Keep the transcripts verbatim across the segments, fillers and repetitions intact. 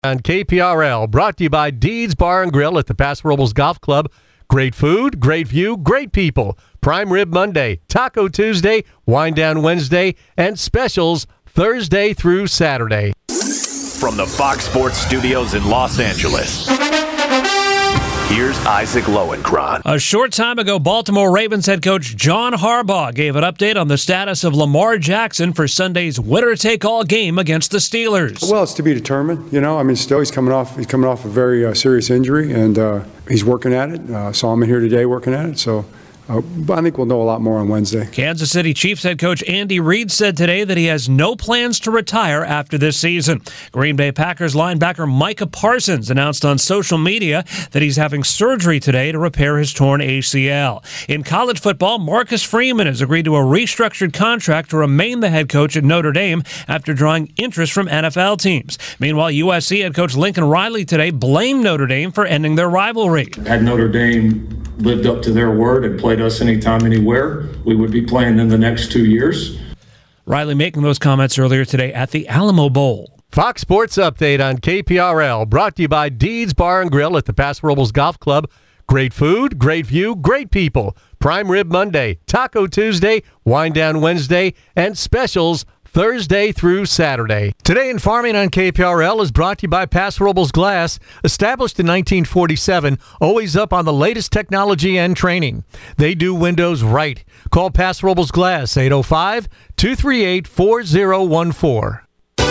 On K P R L, brought to you by Deeds Bar and Grill at the Paso Robles Golf Club. Great food, great view, great people. Prime Rib Monday, Taco Tuesday, Wine Down Wednesday, and specials Thursday through Saturday. From the Fox Sports Studios in Los Angeles, here's Isaac Lowenkron. A short time ago, Baltimore Ravens head coach John Harbaugh gave an update on the status of Lamar Jackson for Sunday's winner-take-all game against the Steelers. Well, it's to be determined. You know, I mean, still he's coming off he's coming off a very uh, serious injury, and uh, he's working at it. Uh, saw him in here today working at it. So. Uh, but I think we'll know a lot more on Wednesday. Kansas City Chiefs head coach Andy Reid said today that he has no plans to retire after this season. Green Bay Packers linebacker Micah Parsons announced on social media that he's having surgery today to repair his torn A C L. In college football, Marcus Freeman has agreed to a restructured contract to remain the head coach at Notre Dame after drawing interest from N F L teams. Meanwhile, U S C head coach Lincoln Riley today blamed Notre Dame for ending their rivalry. Had Notre Dame lived up to their word and played us anytime, anywhere, we would be playing in the next two years. Riley making those comments earlier today at the Alamo Bowl. Fox Sports Update on K P R L, brought to you by Deeds Bar and Grill at the Paso Robles Golf Club. Great food, great view, great people. Prime Rib Monday, Taco Tuesday, Wine Down Wednesday, and specials Thursday through Saturday. Today in Farming on K P R L is brought to you by Paso Robles Glass, established in nineteen forty-seven, always up on the latest technology and training. They do windows right. Call Paso Robles Glass, eight oh five, two three eight, four oh one four.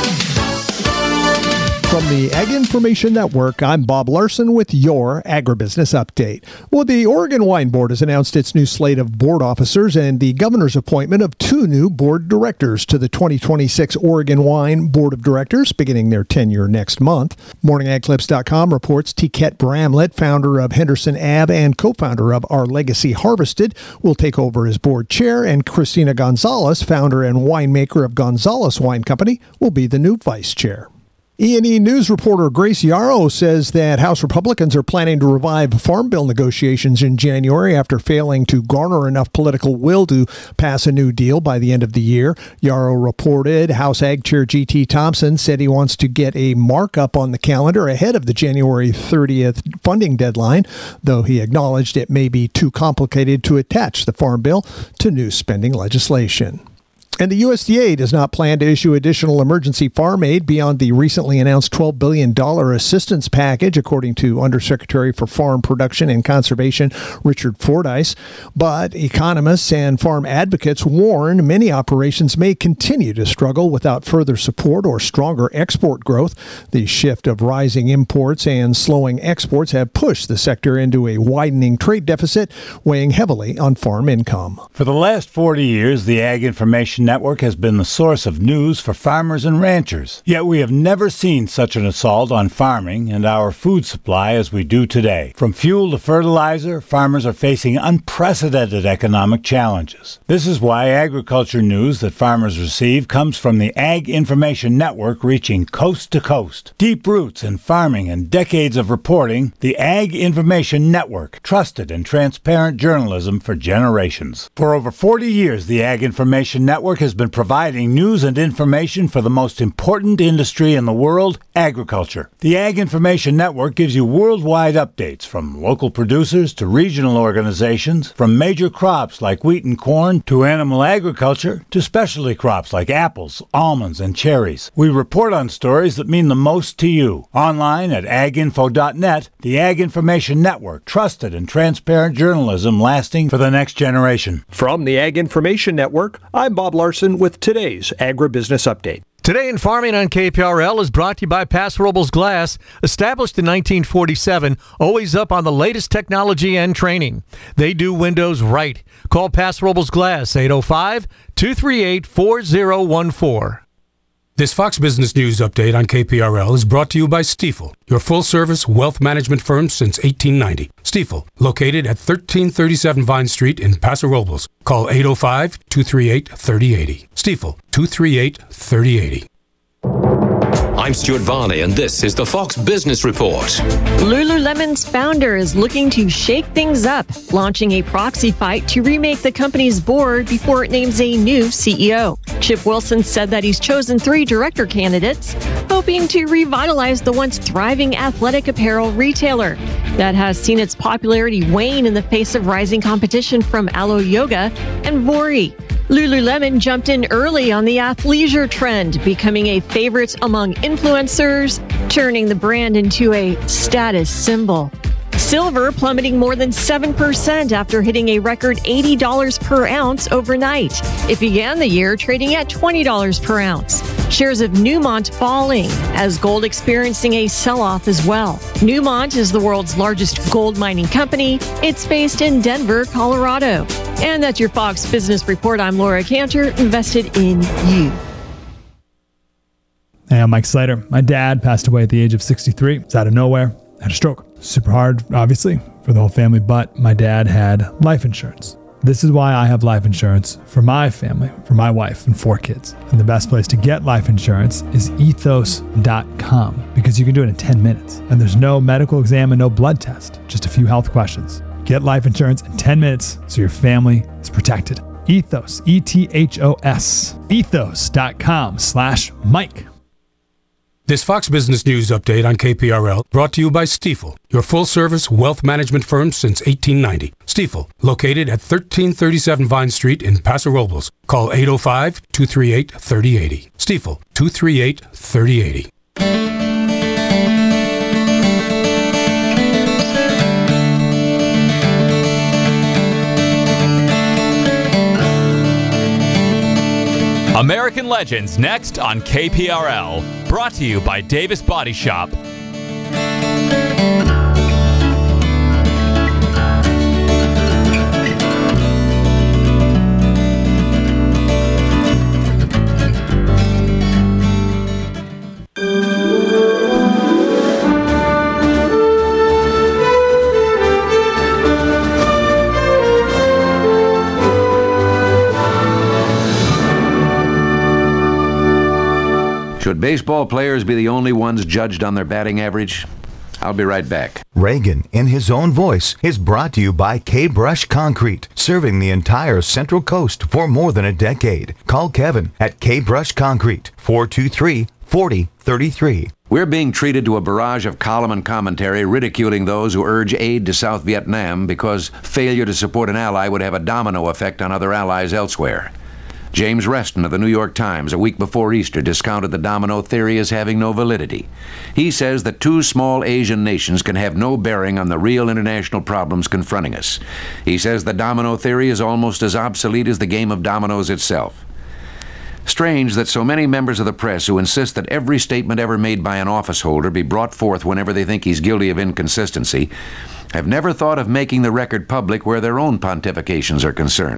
From the Ag Information Network, I'm Bob Larson with your Agribusiness Update. Well, the Oregon Wine Board has announced its new slate of board officers and the governor's appointment of two new board directors to the twenty twenty-six Oregon Wine Board of Directors, beginning their tenure next month. morning ag clips dot com reports Tiquette Bramlett, founder of Henderson Ave and co-founder of Our Legacy Harvested, will take over as board chair, and Christina Gonzalez, founder and winemaker of Gonzalez Wine Company, will be the new vice chair. E and E News reporter Grace Yarrow says that House Republicans are planning to revive Farm Bill negotiations in January after failing to garner enough political will to pass a new deal by the end of the year. Yarrow reported House Ag Chair G T Thompson said he wants to get a markup on the calendar ahead of the January thirtieth funding deadline, though he acknowledged it may be too complicated to attach the Farm Bill to new spending legislation. And the U S D A does not plan to issue additional emergency farm aid beyond the recently announced twelve billion dollars assistance package, according to Undersecretary for Farm Production and Conservation Richard Fordyce. But economists and farm advocates warn many operations may continue to struggle without further support or stronger export growth. The shift of rising imports and slowing exports have pushed the sector into a widening trade deficit, weighing heavily on farm income. For the last forty years, the Ag Information Network has been the source of news for farmers and ranchers. Yet we have never seen such an assault on farming and our food supply as we do today. From fuel to fertilizer, farmers are facing unprecedented economic challenges. This is why agriculture news that farmers receive comes from the Ag Information Network, reaching coast to coast. Deep roots in farming and decades of reporting, the Ag Information Network, trusted and transparent journalism for generations. For over forty years, the Ag Information Network has been providing news and information for the most important industry in the world, agriculture. The Ag Information Network gives you worldwide updates from local producers to regional organizations, from major crops like wheat and corn to animal agriculture to specialty crops like apples, almonds, and cherries. We report on stories that mean the most to you. Online at ag info dot net, the Ag Information Network, trusted and transparent journalism lasting for the next generation. From the Ag Information Network, I'm Bob Larson with today's Agribusiness Update. Today in Farming on K P R L is brought to you by Paso Robles Glass, established in nineteen forty-seven, always up on the latest technology and training. They do windows right. Call Paso Robles Glass, eight oh five, two three eight, four oh one four. This Fox Business News Update on K P R L is brought to you by Stifel, your full-service wealth management firm since eighteen ninety. Stifel, located at thirteen thirty-seven Vine Street in Paso Robles. Call eight oh five, two three eight, three oh eight oh. Stifel, two three eight, three oh eight oh. I'm Stuart Varney, and this is the Fox Business Report. Lululemon's founder is looking to shake things up, launching a proxy fight to remake the company's board before it names a new C E O. Chip Wilson said that he's chosen three director candidates, hoping to revitalize the once thriving athletic apparel retailer that has seen its popularity wane in the face of rising competition from Alo Yoga and Vori. Lululemon jumped in early on the athleisure trend, becoming a favorite among influencers, turning the brand into a status symbol. Silver plummeting more than seven percent after hitting a record eighty dollars per ounce overnight. It began the year trading at twenty dollars per ounce. Shares of Newmont falling as gold experiencing a sell-off as well. Newmont is the world's largest gold mining company. It's based in Denver, Colorado. And that's your Fox Business Report. I'm Laura Cantor, invested in you. Hey, I'm Mike Slater. My dad passed away at the age of sixty-three. It's out of nowhere. Had a stroke. Super hard, obviously, for the whole family, but my dad had life insurance. This is why I have life insurance for my family, for my wife and four kids. And the best place to get life insurance is ethos dot com because you can do it in ten minutes. And there's no medical exam and no blood test, just a few health questions. Get life insurance in ten minutes so your family is protected. Ethos, E T H O S, ethos dot com slash Mike. This Fox Business News update on K P R L brought to you by Stifel, your full-service wealth management firm since eighteen ninety. Stifel, located at thirteen thirty-seven Vine Street in Paso Robles. Call eight oh five, two three eight, three oh eight oh. Stifel, two three eight, three oh eight oh. American Legends next on K P R L. Brought to you by Davis Body Shop. Should baseball players be the only ones judged on their batting average? I'll be right back. Reagan, in his own voice, is brought to you by K-Brush Concrete, serving the entire Central Coast for more than a decade. Call Kevin at K-Brush Concrete, four two three, four oh three three. We're being treated to a barrage of column and commentary ridiculing those who urge aid to South Vietnam because failure to support an ally would have a domino effect on other allies elsewhere. James Reston of the New York Times, a week before Easter, discounted the domino theory as having no validity. He says that two small Asian nations can have no bearing on the real international problems confronting us. He says the domino theory is almost as obsolete as the game of dominoes itself. Strange that so many members of the press who insist that every statement ever made by an office holder be brought forth whenever they think he's guilty of inconsistency have never thought of making the record public where their own pontifications are concerned.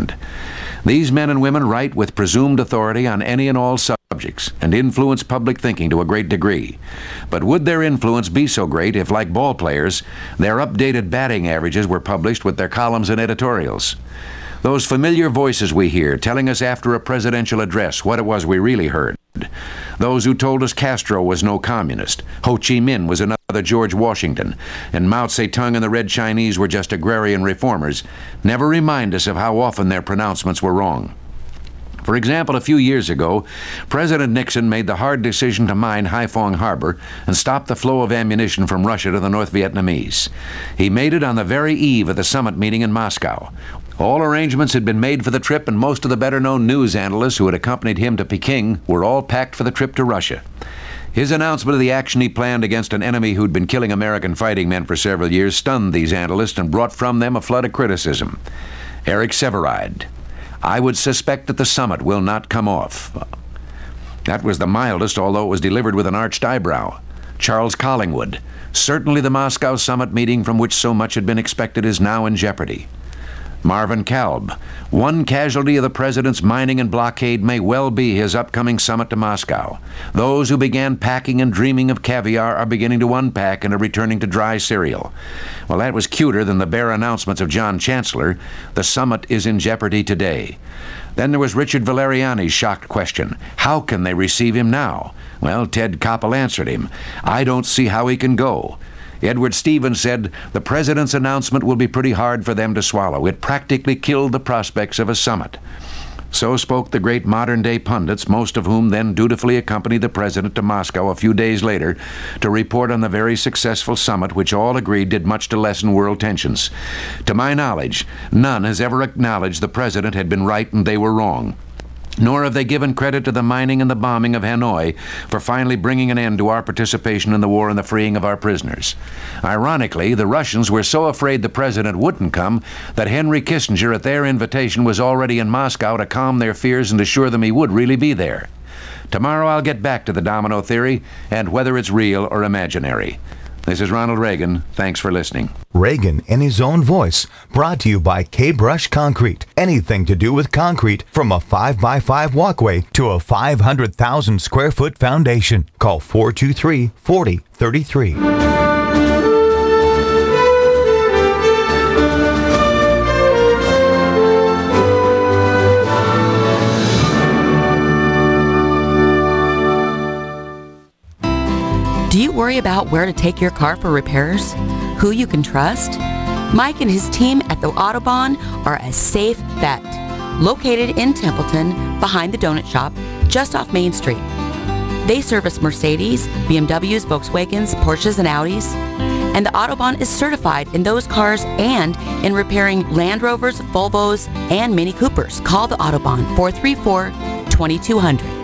These men and women write with presumed authority on any and all subjects and influence public thinking to a great degree. But would their influence be so great if, like ball players, their updated batting averages were published with their columns and editorials? Those familiar voices we hear telling us after a presidential address what it was we really heard. Those who told us Castro was no communist, Ho Chi Minh was another George Washington, and Mao Zedong and the Red Chinese were just agrarian reformers, never remind us of how often their pronouncements were wrong. For example, a few years ago, President Nixon made the hard decision to mine Haiphong Harbor and stop the flow of ammunition from Russia to the North Vietnamese. He made it on the very eve of the summit meeting in Moscow. All arrangements had been made for the trip, and most of the better-known news analysts who had accompanied him to Peking were all packed for the trip to Russia. His announcement of the action he planned against an enemy who'd been killing American fighting men for several years stunned these analysts and brought from them a flood of criticism. Eric Sevareid: I would suspect that the summit will not come off. That was the mildest, although it was delivered with an arched eyebrow. Charles Collingwood: certainly the Moscow summit meeting from which so much had been expected is now in jeopardy. Marvin Kalb. One casualty of the president's mining and blockade may well be his upcoming summit to Moscow. Those who began packing and dreaming of caviar are beginning to unpack and are returning to dry cereal. Well, that was cuter than the bare announcements of John Chancellor. The summit is in jeopardy today. Then there was Richard Valeriani's shocked question. How can they receive him now? Well, Ted Koppel answered him. I don't see how he can go. Edward Stevens said, the president's announcement will be pretty hard for them to swallow. It practically killed the prospects of a summit. So spoke the great modern-day pundits, most of whom then dutifully accompanied the president to Moscow a few days later to report on the very successful summit, which all agreed did much to lessen world tensions. To my knowledge, none has ever acknowledged the president had been right and they were wrong. Nor have they given credit to the mining and the bombing of Hanoi for finally bringing an end to our participation in the war and the freeing of our prisoners. Ironically, the Russians were so afraid the president wouldn't come that Henry Kissinger, at their invitation, was already in Moscow to calm their fears and assure them he would really be there. Tomorrow I'll get back to the domino theory and whether it's real or imaginary. This is Ronald Reagan. Thanks for listening. Reagan in his own voice, brought to you by K-Brush Concrete. Anything to do with concrete, from a five by five walkway to a five hundred thousand square foot foundation. Call four two three, four zero three three. Do you worry about where to take your car for repairs? Who you can trust? Mike and his team at the Autobahn are a safe bet. Located in Templeton, behind the donut shop, just off Main Street. They service Mercedes, B M Ws, Volkswagens, Porsches, and Audis. And the Autobahn is certified in those cars and in repairing Land Rovers, Volvos, and Mini Coopers. Call the Autobahn, four three four, two two zero zero.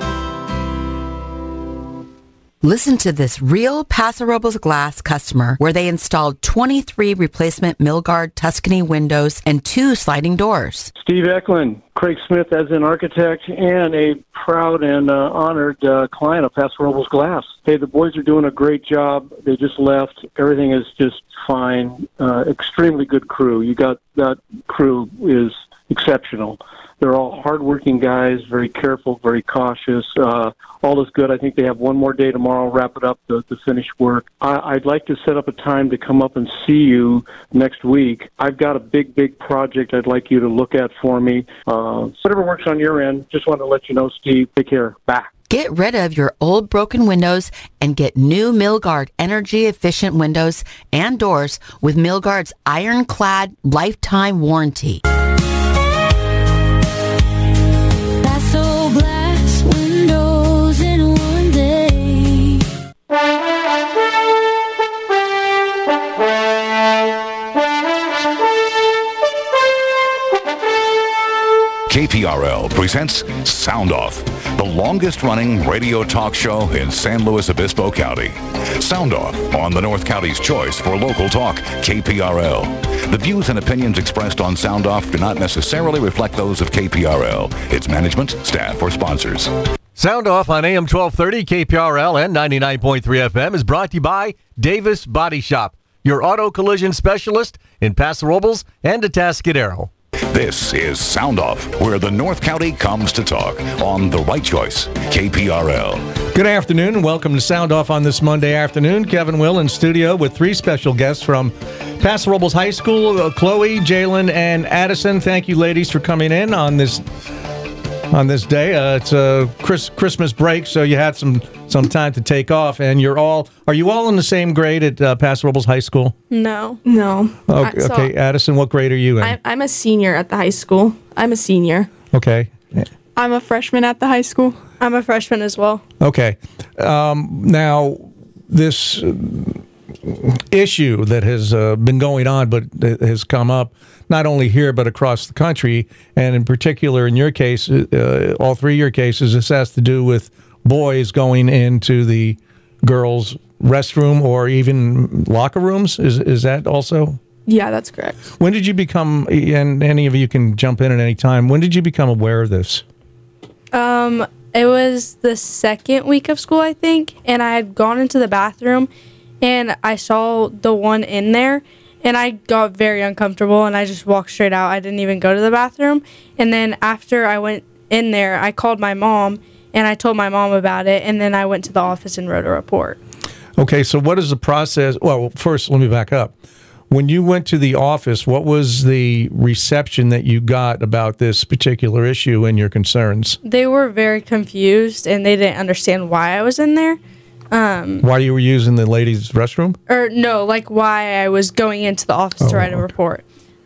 Listen to this real Paso Robles Glass customer where they installed twenty-three replacement Milgard Tuscany windows and two sliding doors. Steve Eklund, Craig Smith as an architect and a proud and uh, honored uh, client of Paso Robles Glass. Hey, the boys are doing a great job. They just left. Everything is just fine. Uh, extremely good crew. You got that crew is exceptional. They're all hardworking guys, very careful, very cautious. Uh, all is good. I think they have one more day tomorrow, wrap it up, to, to finish work. I, I'd like to set up a time to come up and see you next week. I've got a big, big project I'd like you to look at for me. Uh, whatever works on your end, just wanted to let you know, Steve. Take care. Bye. Get rid of your old broken windows and get new Milgard energy-efficient windows and doors with Milgard's ironclad lifetime warranty. K P R L presents Sound Off, the longest-running radio talk show in San Luis Obispo County. Sound Off on the North County's choice for local talk, K P R L. The views and opinions expressed on Sound Off do not necessarily reflect those of K P R L, its management, staff, or sponsors. Sound Off on A M twelve thirty K P R L and ninety-nine point three F M is brought to you by Davis Body Shop, your auto collision specialist in Paso Robles and Atascadero. This is Sound Off, where the North County comes to talk on The Right Choice, K P R L. Good afternoon and welcome to Sound Off on this Monday afternoon. Kevin Will in studio with three special guests from Paso Robles High School, uh, Chloe, Jalen, and Addison. Thank you, ladies, for coming in on this on this day. Uh, it's a Chris, Christmas break, so you had some some time to take off, and you're all, are you all in the same grade at uh, Paso Robles High School? No. No. Okay, I, so okay, Addison, what grade are you in? I, I'm a senior at the high school. I'm a senior. Okay. I'm a freshman at the high school. I'm a freshman as well. Okay. Um, now, this issue that has uh, been going on, but has come up not only here but across the country, and in particular in your case, uh, all three of your cases, this has to do with boys going into the girls' restroom or even locker rooms. Is is that also? Yeah, that's correct. When did you become, and any of you can jump in at any time, when did you become aware of this? Um, it was the second week of school, I think, and I had gone into the bathroom, and I saw the one in there, And I got very uncomfortable, and I just walked straight out. I didn't even go to the bathroom. And then after I went in there, I called my mom, and I told my mom about it, and then I went to the office and wrote a report. Okay, so what is the process? Well, first, let me back up. When you went to the office, what was the reception that you got about this particular issue and your concerns? They were very confused, and they didn't understand why I was in there. Um, Why you were using the ladies' restroom? Or no, like why I was going into the office Oh, to write a okay. report.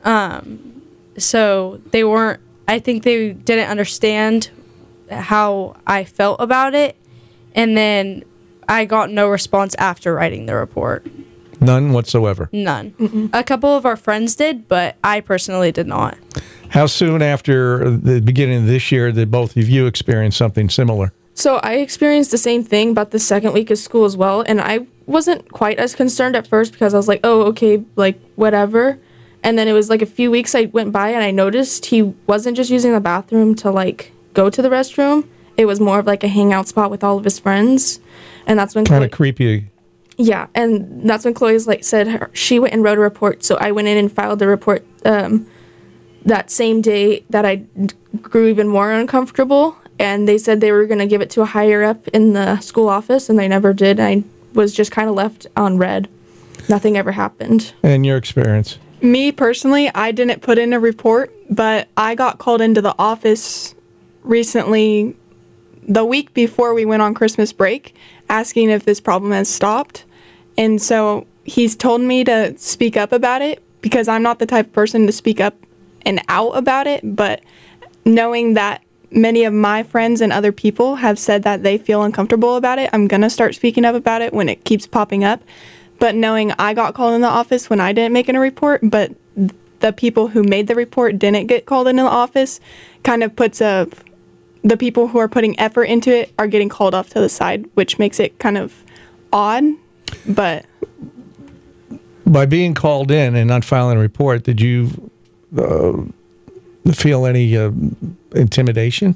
Um, so they weren't, I think they didn't understand how I felt about it. And then I got no response after writing the report. None whatsoever. None. Mm-mm. A couple of our friends did, but I personally did not. How soon after the beginning of this year did both of you experience something similar? So I experienced the same thing about the second week of school as well, and I wasn't quite as concerned at first because I was like, oh, okay, like, whatever. And then it was like a few weeks I went by and I noticed he wasn't just using the bathroom to, like, go to the restroom. It was more of, like, a hangout spot with all of his friends. And that's when Kind of Chloe- creepy. Yeah, and that's when Chloe's, like, said her, she went and wrote a report. So I went in and filed the report um, that same day that I grew even more uncomfortable. And they said they were going to give it to a higher up in the school office, and they never did. I was just kind of left on red. Nothing ever happened. And your experience? Me personally, I didn't put in a report, but I got called into the office recently, the week before we went on Christmas break, asking if this problem has stopped. And so he's told me to speak up about it because I'm not the type of person to speak up and out about it, but knowing that many of my friends and other people have said that they feel uncomfortable about it, I'm going to start speaking up about it when it keeps popping up. But knowing I got called in the office when I didn't make in a report, but the people who made the report didn't get called into the office, kind of puts a, the people who are putting effort into it are getting called off to the side, which makes it kind of odd. But by being called in and not filing a report, did you uh, feel any uh, intimidation?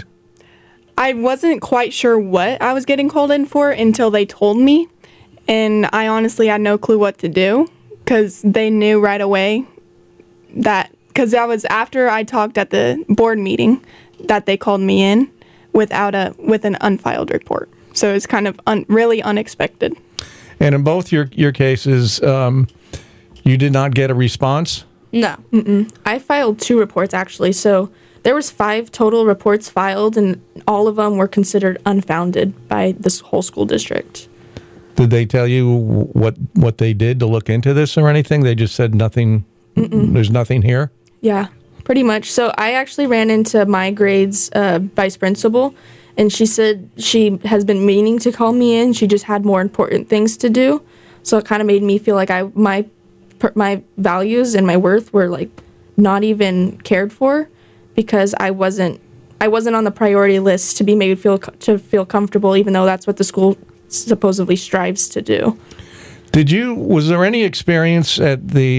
I wasn't quite sure what I was getting called in for until they told me. And I honestly had no clue what to do because they knew right away that, because that was after I talked at the board meeting that they called me in without a, with an unfiled report. So it's kind of un, really unexpected. And in both your, your cases, um, you did not get a response? No. Mm-mm. I filed two reports, actually. So there was five total reports filed, and all of them were considered unfounded by this whole school district. Did they tell you what what they did to look into this or anything? They just said nothing, Mm-mm. there's nothing here? Yeah, pretty much. So I actually ran into my grade's uh, vice principal, and she said she has been meaning to call me in. She just had more important things to do. So it kind of made me feel like I my my values and my worth were like not even cared for because I wasn't I wasn't on the priority list to be made feel to feel comfortable, even though that's what the school supposedly strives to do. Did you, was there any experience at the,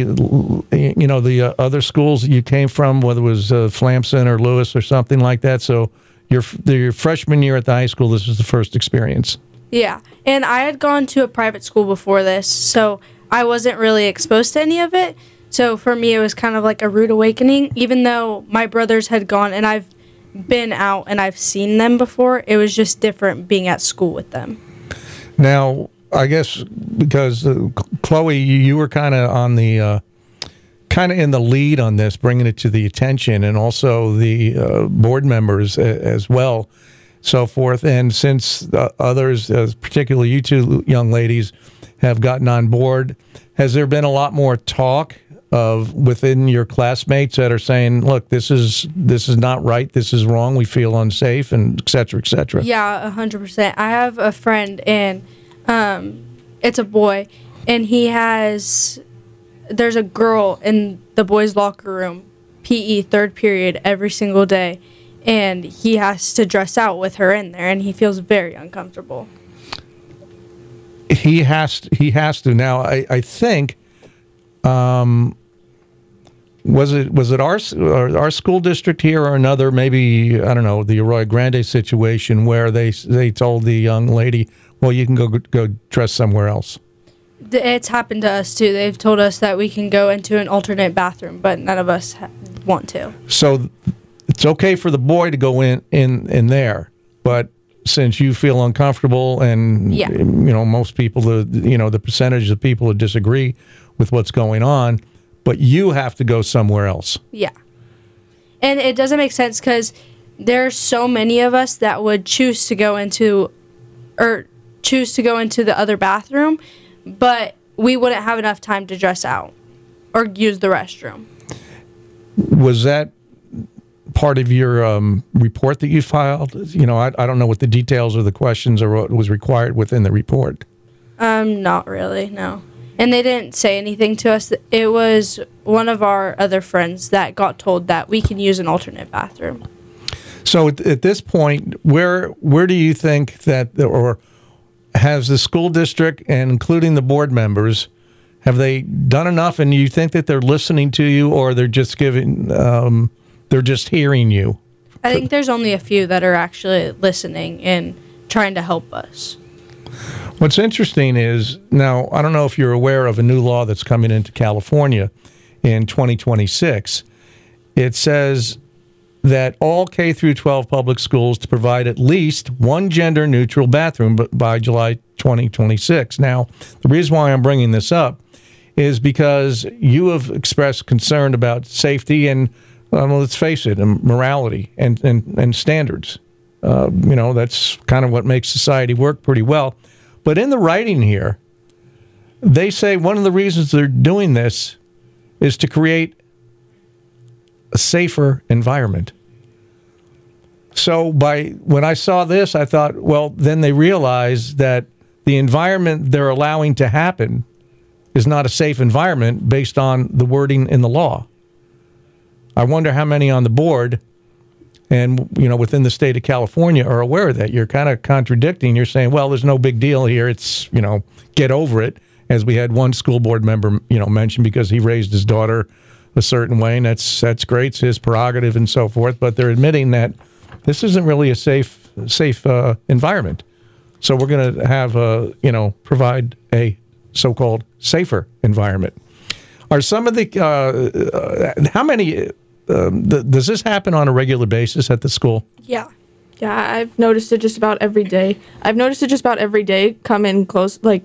you know, the uh, other schools you came from, whether it was uh, Flamson or Lewis or something like that? So your, your freshman year at the high school, this was the first experience. Yeah, and I had gone to a private school before this, so I wasn't really exposed to any of it. So for me, it was kind of like a rude awakening. Even though my brothers had gone and I've been out and I've seen them before, it was just different being at school with them. Now, I guess because uh, Chloe, you, you were kind of on the, uh, kind of in the lead on this, bringing it to the attention, and also the uh, board members a, as well, so forth. And since uh, others, uh, particularly you two young ladies, have gotten on board, has there been a lot more talk of within your classmates that are saying, look, this is this is not right, this is wrong, we feel unsafe, and et cetera, et cetera? Yeah, a hundred percent. I have a friend, and um, it's a boy, and he has, there's a girl in the boys' locker room, P E, third period, every single day, and he has to dress out with her in there, and he feels very uncomfortable. He has to, he has to. Now, I, I think, um, was it was it our our school district here or another, maybe, I don't know, the Arroyo Grande situation where they they told the young lady, well, you can go go dress somewhere else? th- it's happened to us too. They've told us that we can go into an alternate bathroom, but none of us ha- want to. So it's okay for the boy to go in, in, in there, but since you feel uncomfortable and, Yeah. you know, most people, the you know, the percentage of people who disagree with what's going on, but you have to go somewhere else. Yeah. And it doesn't make sense because there's so many of us that would choose to go into, or choose to go into the other bathroom, but we wouldn't have enough time to dress out or use the restroom. Was that part of your um, report that you filed? You know, I, I don't know what the details of the questions or what was required within the report. Um, not really, no. And they didn't say anything to us. It was one of our other friends that got told that we can use an alternate bathroom. So at, at this point, where where do you think that, or has the school district and including the board members, have they done enough? And you think that they're listening to you, or they're just giving, um, they're just hearing you? I think there's only a few that are actually listening and trying to help us. What's interesting is, now, I don't know if you're aware of a new law that's coming into California in twenty twenty-six. It says that all K through twelve public schools to provide at least one gender-neutral bathroom by July twenty twenty-six. Now, the reason why I'm bringing this up is because you have expressed concern about safety and, um, let's face it, and morality and, and, and standards. Uh, you know, that's kind of what makes society work pretty well. But in the writing here, they say one of the reasons they're doing this is to create a safer environment. So by when I saw this, I thought, well, then they realize that the environment they're allowing to happen is not a safe environment based on the wording in the law. I wonder how many on the board and, you know, within the state of California are aware of that. You're kind of contradicting. You're saying, well, there's no big deal here. It's, you know, get over it, as we had one school board member, you know, mention because he raised his daughter a certain way, and that's that's great. It's his prerogative and so forth. But they're admitting that this isn't really a safe safe uh, environment. So we're going to have, uh, you know, provide a so-called safer environment. Are some of the, uh, uh, how many, um, th- does this happen on a regular basis at the school? Yeah. Yeah, I've noticed it just about every day. I've noticed it just about every day come in close, like,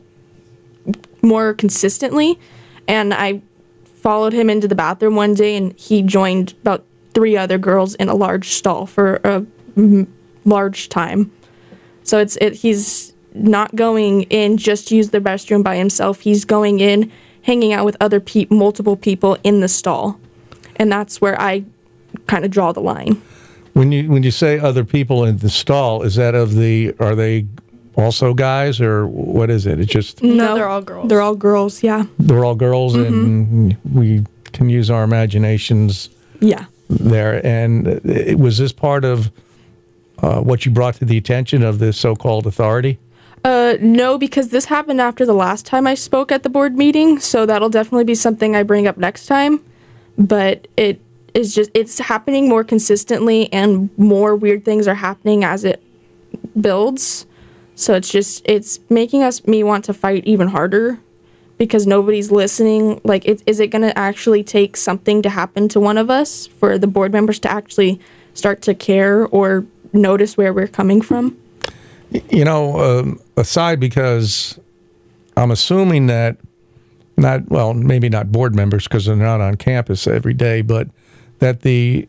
more consistently. And I followed him into the bathroom one day, and he joined about three other girls in a large stall for a m- large time. So it's it. He's not going in just to use the restroom by himself. He's going in, hanging out with other pe- multiple people in the stall. And that's where I kind of draw the line. When you when you say other people in the stall, is that of the, are they also guys, or what is it? It's just... No, they're all girls. They're all girls, yeah. They're all girls, mm-hmm. and we can use our imaginations yeah. there. And it, was this part of uh, what you brought to the attention of this so-called authority? Uh, no, because this happened after the last time I spoke at the board meeting, so that'll definitely be something I bring up next time. But it is just, it's happening more consistently, and more weird things are happening as it builds. So it's just, it's making us, me want to fight even harder because nobody's listening. Like, it, is it going to actually take something to happen to one of us for the board members to actually start to care or notice where we're coming from? You know, um, aside, because I'm assuming that not, well, maybe not board members because they're not on campus every day, but that the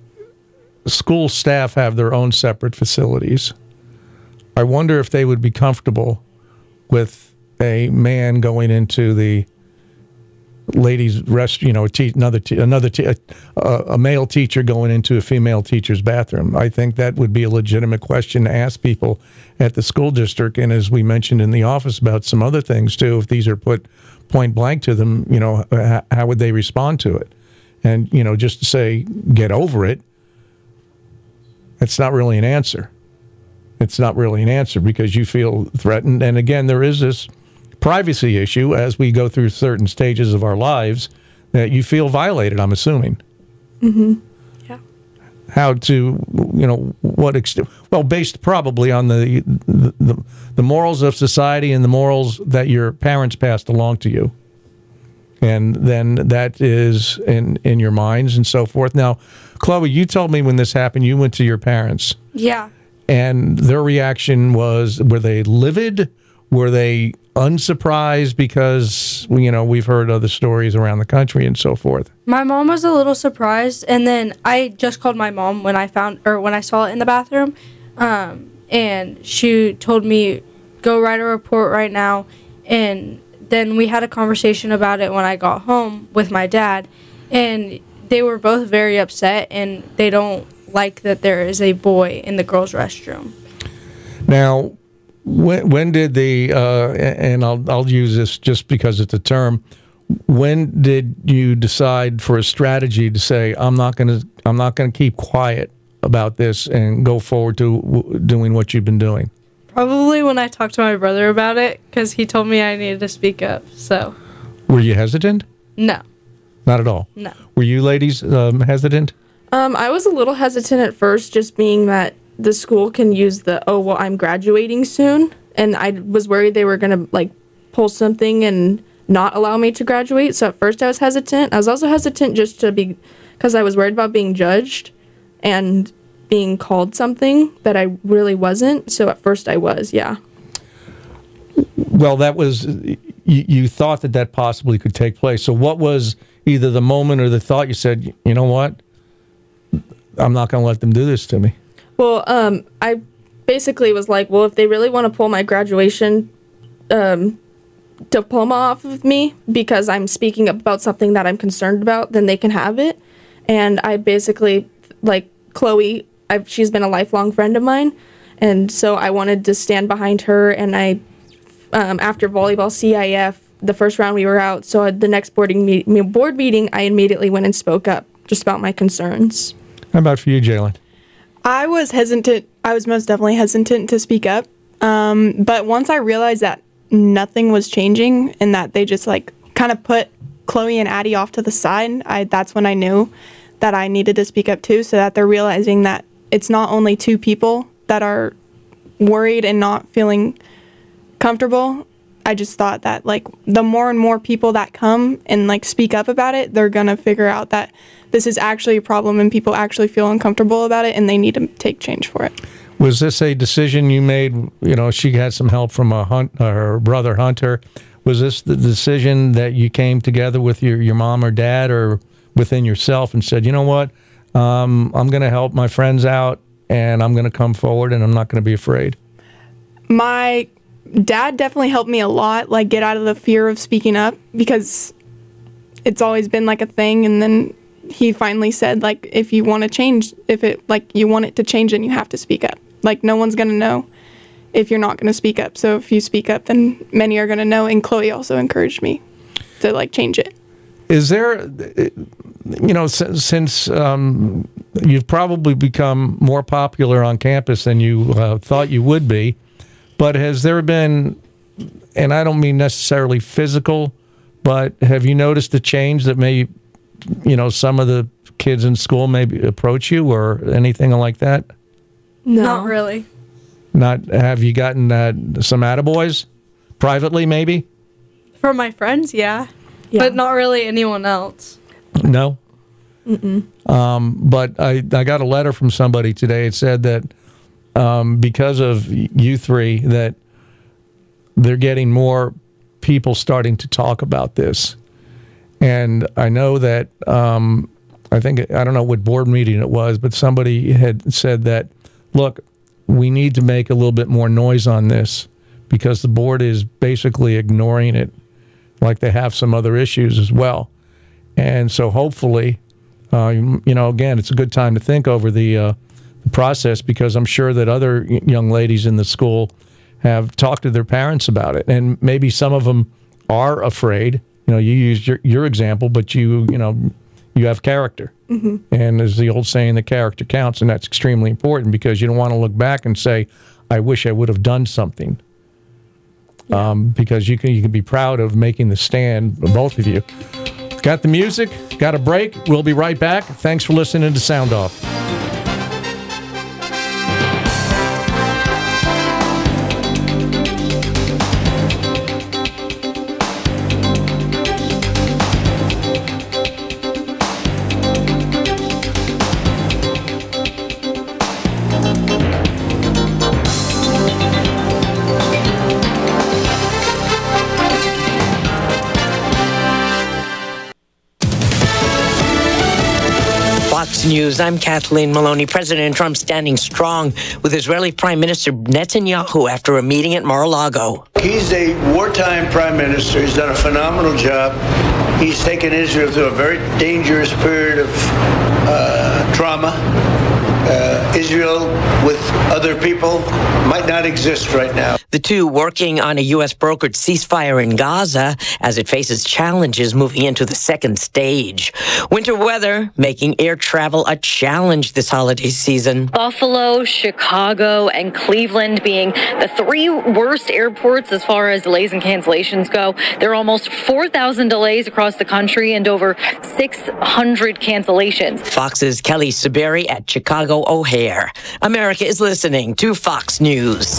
school staff have their own separate facilities. I wonder if they would be comfortable with a man going into the ladies' rest, you know, a te- another te- another te- a, a male teacher going into a female teacher's bathroom. I think that would be a legitimate question to ask people at the school district. And as we mentioned in the office about some other things too, if these are put point blank to them, you know, h- how would they respond to it? And, you know, just to say, get over it, that's not really an answer. It's not really an answer because you feel threatened. And again, there is this privacy issue as we go through certain stages of our lives that you feel violated, I'm assuming. Mm-hmm. Yeah. how to, you know, what extent, well, based probably on the, the the morals of society and the morals that your parents passed along to you. And then that is in, in your minds and so forth. Now, Chloe, you told me when this happened, you went to your parents. Yeah. And their reaction was, were they livid? Were they unsurprised? Because, you know, we've heard other stories around the country and so forth. My mom was a little surprised, and then I just called my mom when I found, or when I saw it in the bathroom, um, and she told me, go write a report right now. And then we had a conversation about it when I got home with my dad, and they were both very upset, and they don't like that there is a boy in the girls' restroom. Now, when when did the uh, and I'll I'll use this just because it's a term. When did you decide for a strategy to say I'm not going to I'm not going to keep quiet about this and go forward to w- doing what you've been doing? Probably when I talked to my brother about it, because he told me I needed to speak up. So. Were you hesitant? No. Not at all. No. Were you ladies um, hesitant? Um, I was a little hesitant at first, just being that the school can use the, oh, well, I'm graduating soon. And I was worried they were going to, like, pull something and not allow me to graduate. So at first I was hesitant. I was also hesitant just to be, because I was worried about being judged and being called something that I really wasn't. So at first I was, yeah. Well, that was, you, you thought that that possibly could take place. So what was either the moment or the thought you said, you know what, I'm not going to let them do this to me? Well, um, I basically was like, well, if they really want to pull my graduation um, diploma off of me because I'm speaking up about something that I'm concerned about, then they can have it. And I basically, like Chloe, I've, she's been a lifelong friend of mine, and so I wanted to stand behind her. And I, um, after volleyball C I F, the first round we were out, so the next boarding me- board meeting, I immediately went and spoke up just about my concerns. How about for you, Jalen? I was hesitant. I was most definitely hesitant to speak up. Um, but once I realized that nothing was changing and that they just like kind of put Chloe and Addie off to the side, I, that's when I knew that I needed to speak up too, so that they're realizing that it's not only two people that are worried and not feeling comfortable. I just thought that like the more and more people that come and like speak up about it, they're going to figure out that this is actually a problem and people actually feel uncomfortable about it and they need to take change for it. Was this a decision you made? You know, she had some help from a hunt, uh, her brother Hunter. Was this the decision that you came together with your, your mom or dad or within yourself and said, you know what, um, I'm going to help my friends out and I'm going to come forward and I'm not going to be afraid? My dad definitely helped me a lot, like get out of the fear of speaking up, because it's always been like a thing. And then he finally said, like, if you want to change, if it like you want it to change, then you have to speak up. Like, no one's going to know if you're not going to speak up. So if you speak up, then many are going to know. And Chloe also encouraged me to like change it. Is there, you know, since, since um, you've probably become more popular on campus than you uh, thought you would be, but has there been, and I don't mean necessarily physical, but have you noticed a change that may, you know, some of the kids in school maybe approach you or anything like that? No. Not really. Not, have you gotten uh, some attaboys privately maybe? From my friends, yeah. yeah. But not really anyone else. No? Mm-mm. Um, but I, I got a letter from somebody today. It said that um, because of you three, that they're getting more people starting to talk about this. And I know that, um, I think, I don't know what board meeting it was, but somebody had said that, look, we need to make a little bit more noise on this because the board is basically ignoring it like they have some other issues as well. And so hopefully, uh, you know, again, it's a good time to think over the, uh, the process, because I'm sure that other young ladies in the school have talked to their parents about it. And maybe some of them are afraid. You know, you used your, your example, but you, you know, you have character. Mm-hmm. And there's the old saying that character counts, and that's extremely important because you don't want to look back and say, I wish I would have done something. Yeah. Um, because you can you can be proud of making the stand, both of you. Got the music, got a break. We'll be right back. Thanks for listening to Sound Off. Fox News. I'm Kathleen Maloney. President Trump standing strong with Israeli Prime Minister Netanyahu after a meeting at Mar-a-Lago. He's a wartime prime minister. He's done a phenomenal job. He's taken Israel through a very dangerous period of uh, trauma. Uh, Israel with other people might not exist right now. The two working on a U S brokered ceasefire in Gaza as it faces challenges moving into the second stage. Winter weather making air travel a challenge this holiday season. Buffalo, Chicago, and Cleveland being the three worst airports as far as delays and cancellations go. There are almost four thousand delays across the country and over six hundred cancellations. Fox's Kelly Saberi at Chicago O'Hare. America is listening to Fox News.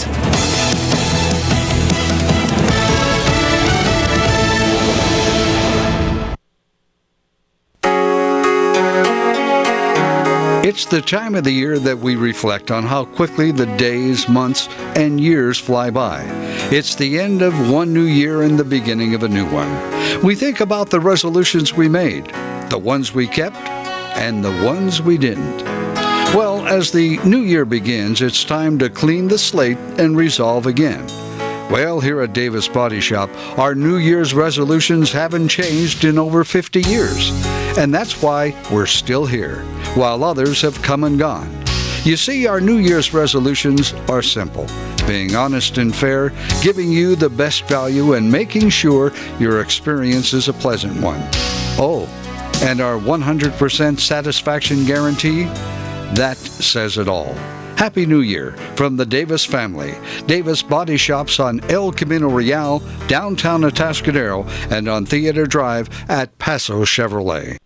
It's the time of the year that we reflect on how quickly the days, months, and years fly by. It's the end of one new year and the beginning of a new one. We think about the resolutions we made, the ones we kept, and the ones we didn't. Well, as the new year begins, it's time to clean the slate and resolve again. Well, here at Davis Body Shop, our New Year's resolutions haven't changed in over fifty years. And that's why we're still here, while others have come and gone. You see, our New Year's resolutions are simple. Being honest and fair, giving you the best value, and making sure your experience is a pleasant one. Oh, and our one hundred percent satisfaction guarantee? That says it all. Happy New Year from the Davis family. Davis Body Shops on El Camino Real, downtown Atascadero, and on Theater Drive at Paso Chevrolet.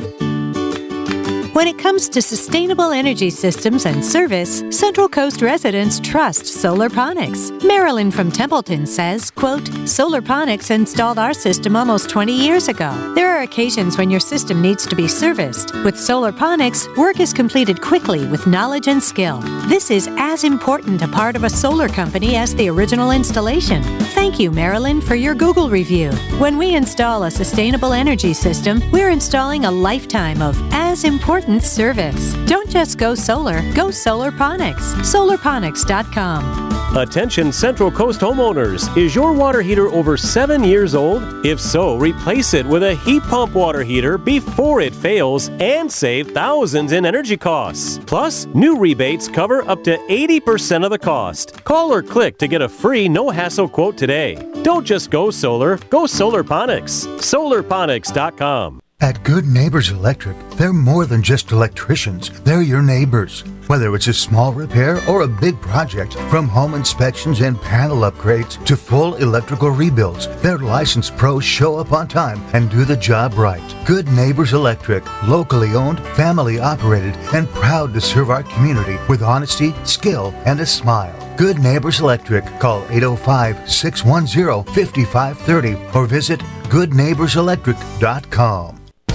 When it comes to sustainable energy systems and service, Central Coast residents trust Solarponics. Marilyn from Templeton says, quote, Solarponics installed our system almost twenty years ago. There are occasions when your system needs to be serviced. With Solarponics, work is completed quickly with knowledge and skill. This is as important a part of a solar company as the original installation. Thank you, Marilyn, for your Google review. When we install a sustainable energy system, we're installing a lifetime of as important service. Don't just go solar, go Solarponics. Solarponics dot com. Attention Central Coast homeowners. Is your water heater over seven years old? If so, replace it with a heat pump water heater before it fails and save thousands in energy costs. Plus, new rebates cover up to eighty percent of the cost. Call or click to get a free no-hassle quote today. Don't just go solar, go Solarponics. Solarponics dot com. At Good Neighbors Electric, they're more than just electricians. They're your neighbors. Whether it's a small repair or a big project, from home inspections and panel upgrades to full electrical rebuilds, their licensed pros show up on time and do the job right. Good Neighbors Electric, locally owned, family operated, and proud to serve our community with honesty, skill, and a smile. Good Neighbors Electric. Call eight oh five, six one zero, five five three oh or visit good neighbors electric dot com.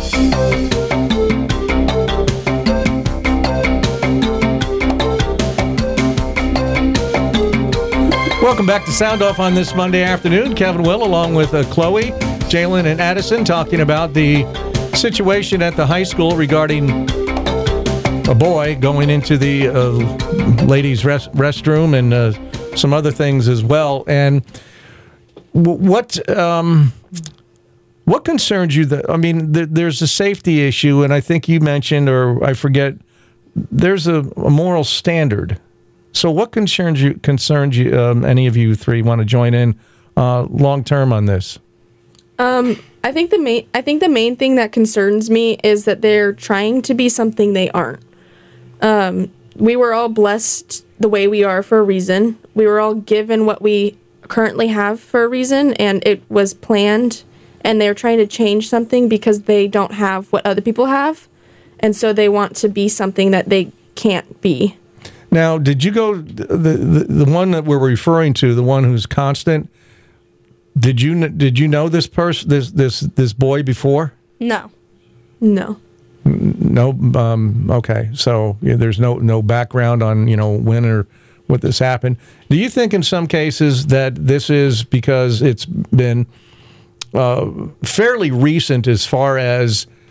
Welcome back to Sound Off on this Monday afternoon. Kevin Will along with uh, Chloe, Jalen, and Addison talking about the situation at the high school regarding a boy going into the uh, ladies' rest- restroom and uh, some other things as well. And w- what... Um, What concerns you? That I mean, th- there's a safety issue, and I think you mentioned, or I forget, there's a, a moral standard. So, what concerns you? Concerns you? Um, any of you three want to join in uh, long term on this? Um, I think the main. I think the main thing that concerns me is that they're trying to be something they aren't. Um, we were all blessed the way we are for a reason. We were all given what we currently have for a reason, and it was planned. And they're trying to change something because they don't have what other people have. And so they want to be something that they can't be. Now, did you go, the the, the one that we're referring to, the one who's constant, did you did you know this person, this this this boy before? No. No. No, um, okay. So yeah, there's no no background on, you know, when or what this happened. Do you think in some cases that this is because it's been Uh, fairly recent as far as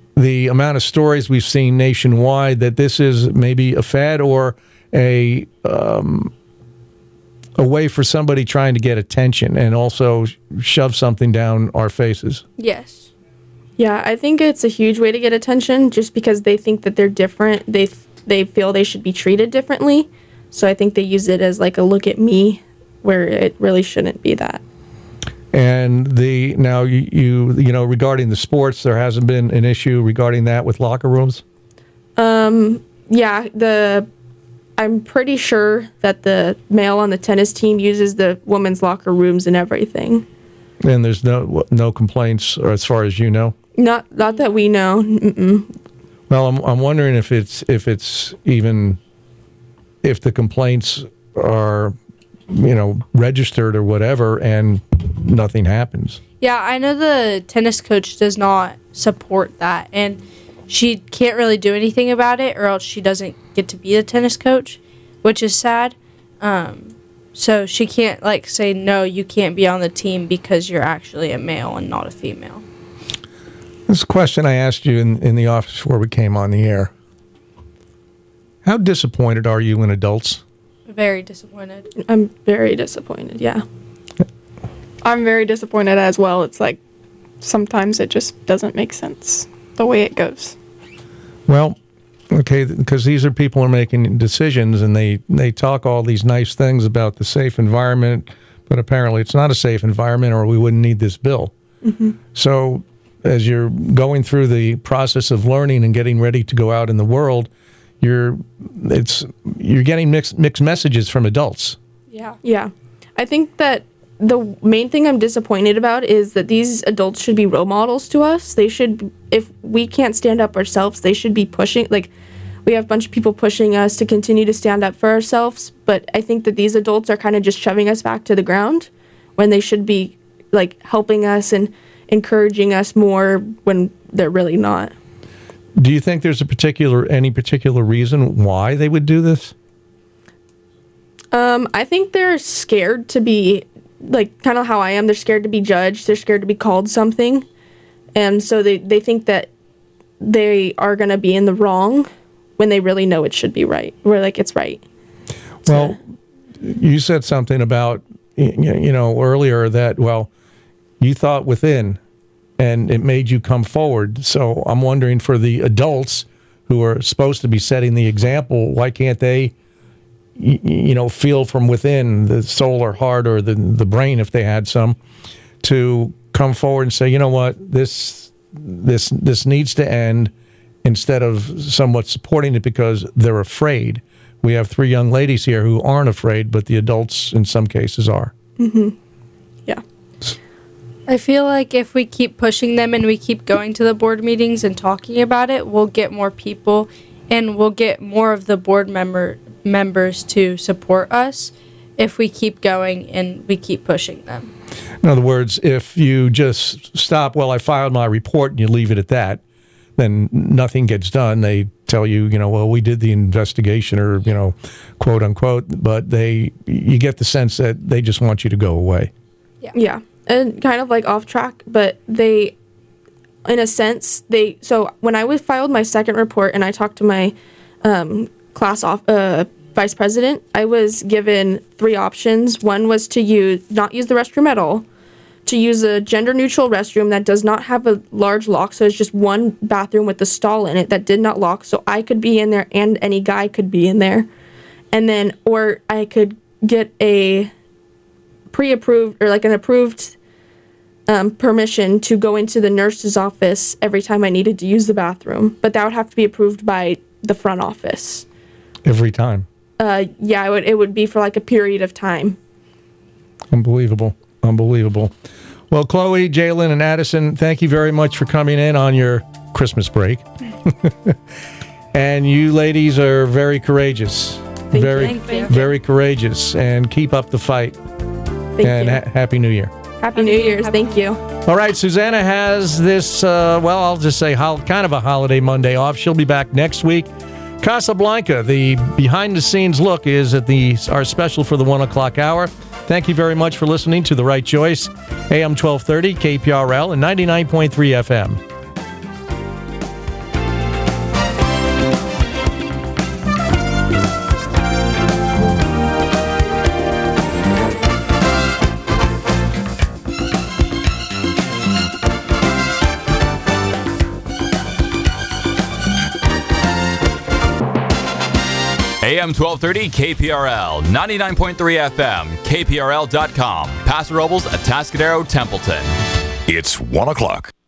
the amount of stories we've seen nationwide that this is maybe a fad or a um, a way for somebody trying to get attention and also shove something down our faces. Yes. Yeah, I think it's a huge way to get attention just because they think that they're different. They they feel they should be treated differently. So I think they use it as like a look at me where it really shouldn't be that. And the now you, you you know regarding the sports, there hasn't been an issue regarding that with locker rooms. Um. Yeah. The I'm pretty sure that the male on the tennis team uses the women's locker rooms and everything. And there's no no complaints, or as far as you know. Not not that we know. Mm-mm. Well, I'm I'm wondering if it's if it's even if the complaints are, you know, registered or whatever, and nothing happens. Yeah, I know the tennis coach does not support that, and she can't really do anything about it, or else she doesn't get to be the tennis coach, which is sad. Um, so she can't like say, no, you can't be on the team because you're actually a male and not a female. This question I asked you in, in the office before we came on the air. How disappointed are you in adults? Very disappointed. I'm very disappointed, yeah. I'm very disappointed as well. It's like sometimes it just doesn't make sense the way it goes. Well, okay, because these are people who are making decisions, and they, they talk all these nice things about the safe environment, but apparently it's not a safe environment or we wouldn't need this bill. Mm-hmm. So as you're going through the process of learning and getting ready to go out in the world, you're it's you're getting mixed mixed messages from adults. Yeah. Yeah. I think that the main thing I'm disappointed about is that these adults should be role models to us. They should, if we can't stand up ourselves, they should be pushing, like, we have a bunch of people pushing us to continue to stand up for ourselves, but I think that these adults are kind of just shoving us back to the ground when they should be, like, helping us and encouraging us more when they're really not. Do you think there's a particular, any particular reason why they would do this? Um, I think they're scared to be, like, kind of how I am. They're scared to be judged. They're scared to be called something. And so they, they think that they are going to be in the wrong when they really know it should be right. We're like, it's right. Well, you said something about, you know, earlier that, well, you thought within and it made you come forward. So I'm wondering, for the adults who are supposed to be setting the example, why can't they, you know, feel from within, the soul or heart or the the brain, if they had some, to come forward and say, you know what, this this this needs to end, instead of somewhat supporting it because they're afraid. We have three young ladies here who aren't afraid, but the adults in some cases are. Mm-hmm. Yeah. I feel like if we keep pushing them and we keep going to the board meetings and talking about it, we'll get more people and we'll get more of the board member members to support us if we keep going and we keep pushing them. In other words, if you just stop, well, I filed my report, and you leave it at that, then nothing gets done. They tell you, you know, well, we did the investigation, or, you know, quote unquote, but they, you get the sense that they just want you to go away. Yeah. Yeah. And kind of like off track, but they, in a sense, they, so when I was filed my second report and I talked to my um, class off, uh, vice president, I was given three options. One was to use, not use the restroom at all, to use a gender neutral restroom that does not have a large lock, so it's just one bathroom with a stall in it that did not lock, so I could be in there and any guy could be in there. And then, or I could get a pre-approved, or like an approved um, permission to go into the nurse's office every time I needed to use the bathroom, but that would have to be approved by the front office. Every time? Uh, yeah, it would, it would be for like a period of time. Unbelievable. Unbelievable. Well, Chloe, Jalen, and Addison, thank you very much for coming in on your Christmas break. And you ladies are very courageous. Thank very, you. Thank you. very courageous. And keep up the fight. Thank and you. Ha- Happy New Year. Happy New Year's. Thank you. All right, Susanna has this, uh, well, I'll just say hol- kind of a holiday Monday off. She'll be back next week. Casablanca, the behind-the-scenes look, is at the our special for the one o'clock hour. Thank you very much for listening to The Right Choice, A M twelve thirty, K P R L, and ninety-nine point three F M. A M twelve thirty K P R L, ninety-nine point three F M, K P R L dot com, Paso Robles, Atascadero, Templeton. It's one o'clock.